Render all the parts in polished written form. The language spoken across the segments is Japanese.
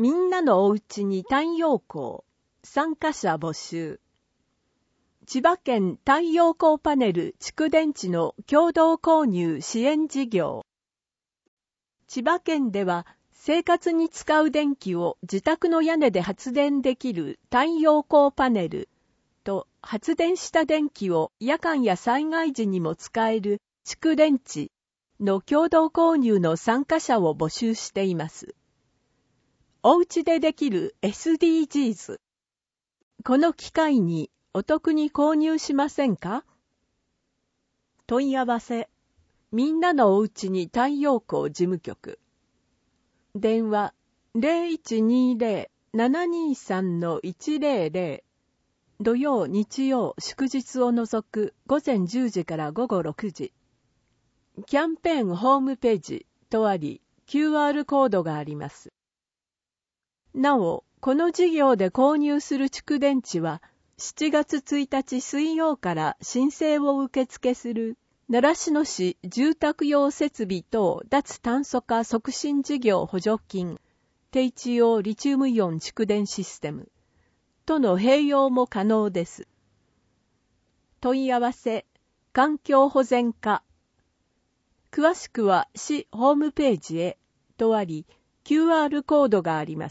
みんなのおうちに太陽光、参加者募集。千葉県太陽光パネル蓄電池の共同購入支援事業。千葉県では生活に使う電気を自宅の屋根で発電できる太陽光パネルと発電した電気を夜間や災害時にも使える蓄電池の共同購入の参加者を募集しています。お家でできる SDGs。この機会にお得に購入しませんか？問い合わせ。みんなのおうちに太陽光事務局。電話 0120-723-100。土曜、日曜、祝日を除く午前10時から午後6時。キャンペーンホームページとあり、QR コードがあります。なお、この事業で購入する蓄電池は、7月1日水曜から申請を受付する、習志野市住宅用設備等脱炭素化促進事業補助金、低地用リチウムイオン蓄電システム、との併用も可能です。問い合わせ、環境保全課。詳しくは市ホームページへ、とあり、QR コードがあります。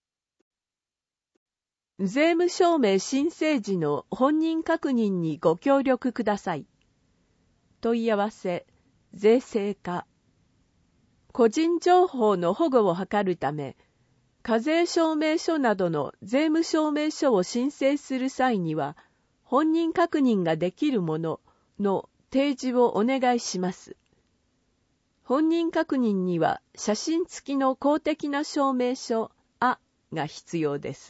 税務証明申請時の本人確認にご協力ください。問い合わせ、税制課。個人情報の保護を図るため、課税証明書などの税務証明書を申請する際には、本人確認ができるものの提示をお願いします。本人確認には写真付きの公的な証明書が必要です。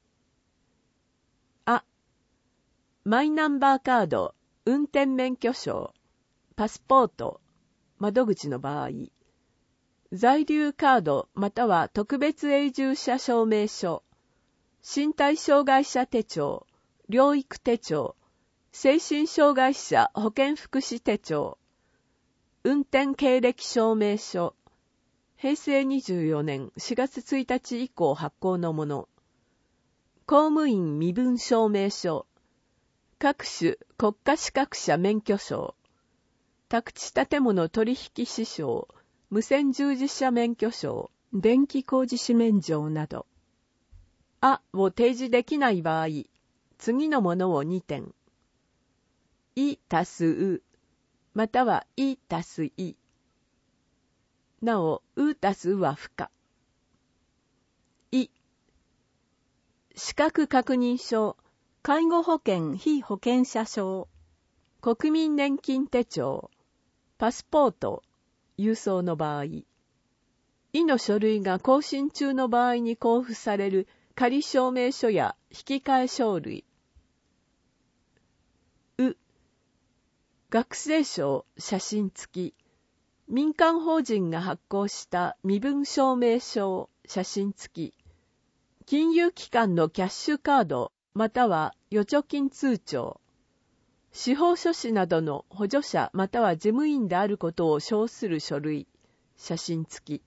マイナンバーカード、運転免許証、パスポート、窓口の場合、在留カードまたは特別永住者証明書、身体障害者手帳、療育手帳、精神障害者保健福祉手帳、運転経歴証明書、平成24年4月1日以降発行のもの、公務員身分証明書、各種国家資格者免許証、宅地建物取引士証、無線従事者免許証、電気工事士免状など。を提示できない場合、次のものを2点。足すう、または足すい。なお、足すうは不可。資格確認書、介護保険被保険者証、国民年金手帳、パスポート、郵送の場合、の書類が更新中の場合に交付される仮証明書や引き換え書類。学生証写真付き、民間法人が発行した身分証明書写真付き、金融機関のキャッシュカードまたは預貯金通帳、司法書士などの補助者または事務員であることを証する書類、写真付き。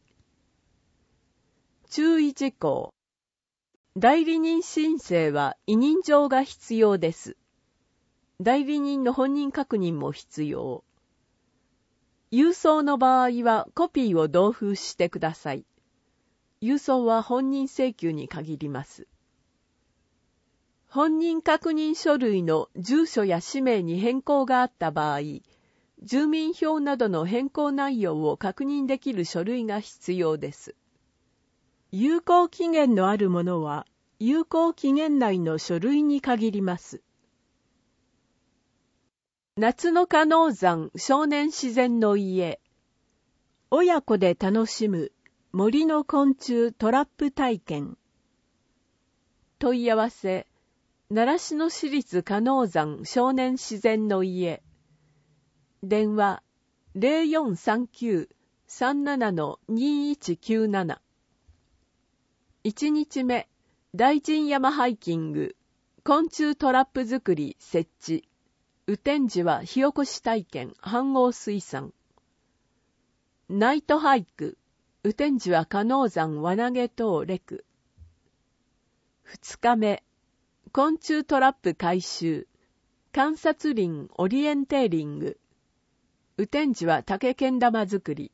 注意事項。代理人申請は委任状が必要です。代理人の本人確認も必要。郵送の場合はコピーを同封してください。郵送は本人請求に限ります。本人確認書類の住所や氏名に変更があった場合、住民票などの変更内容を確認できる書類が必要です。有効期限のあるものは、有効期限内の書類に限ります。夏の鹿野山少年自然の家。親子で楽しむ森の昆虫トラップ体験。問い合わせ。習志野市立鹿野山少年自然の家。電話 0439-37-2197。1日目、大神山ハイキング、昆虫トラップ作り設置。雨天時は火起こし体験、飯合水産。ナイトハイク、 雨天時は加納山輪投げ等レク。2日目、昆虫トラップ回収。観察林オリエンテーリング。雨天時は竹けん玉作り。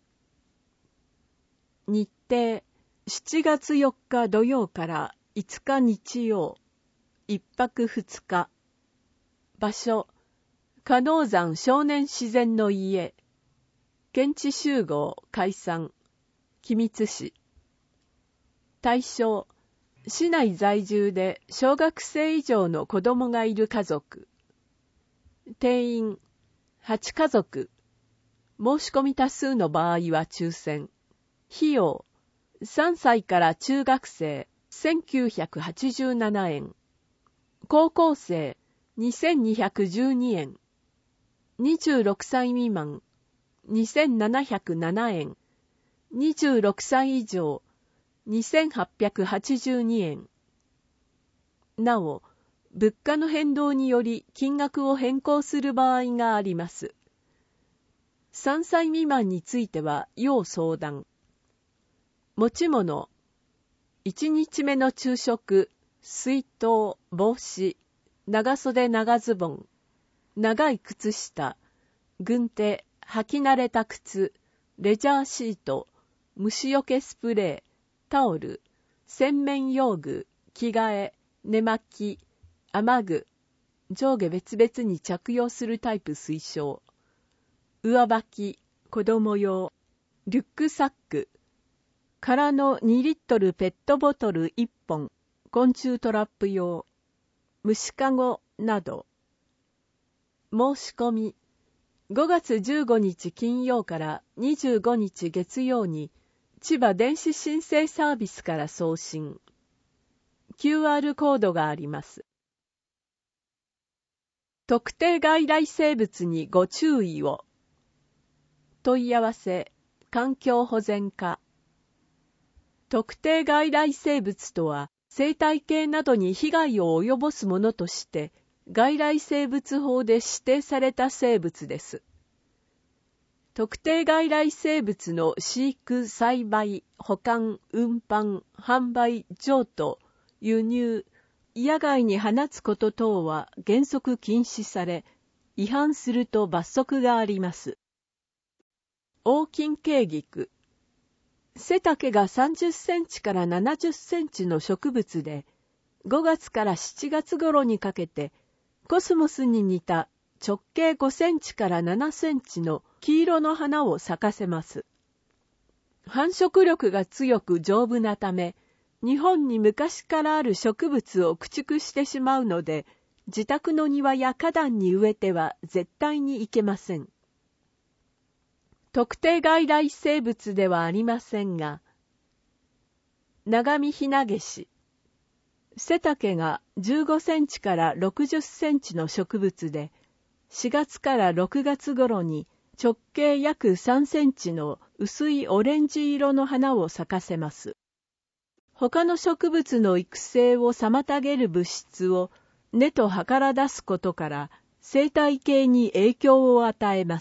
日程、7月4日土曜から5日日曜。1泊2日。場所、加納山少年自然の家。県知集合解散。君津市。対象、市内在住で小学生以上の子供がいる家族。定員、8家族。申し込み多数の場合は抽選。費用、3歳から中学生、1987円。高校生、2212円。26歳未満、2707円。26歳以上、2882円。なお、物価の変動により金額を変更する場合があります。3歳未満については要相談。持ち物、1日目の昼食、水筒、帽子、長袖長ズボン、長い靴下、軍手、履き慣れた靴、レジャーシート、虫除けスプレー、タオル、洗面用具、着替え、寝巻き、雨具、上下別々に着用するタイプ推奨。上履き、子供用、リュックサック、空の2リットルペットボトル1本、昆虫トラップ用、虫かごなど。申し込み、5月15日金曜から25日月曜に、千葉電子申請サービスから送信。QR コードがあります。特定外来生物にご注意を。問い合わせ、環境保全課。特定外来生物とは、生態系などに被害を及ぼすものとして、外来生物法で指定された生物です。特定外来生物の飼育、栽培、保管、運搬、販売、譲渡、輸入、野外に放つこと等は原則禁止され、違反すると罰則があります。黄金茎菊。背丈が30センチから70センチの植物で、5月から7月頃にかけて、コスモスに似た直径5センチから7センチの黄色の花を咲かせます。繁殖力が強く丈夫なため、日本に昔からある植物を駆逐してしまうので、自宅の庭や花壇に植えては絶対にいけません。特定外来生物ではありませんが、長見ひなげし。背丈が15センチから60センチの植物で、4月から6月頃に直径約3センチの薄いオレンジ色の花を咲かせます。他の植物の育成を妨げる物質を根と葉から出すことから生態系に影響を与えます。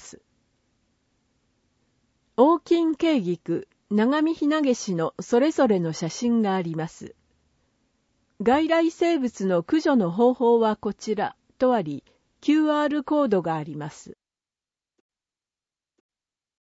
黄金茎菊、長見ひなげしのそれぞれの写真があります。外来生物の駆除の方法はこちらとあり、QR コードがあります。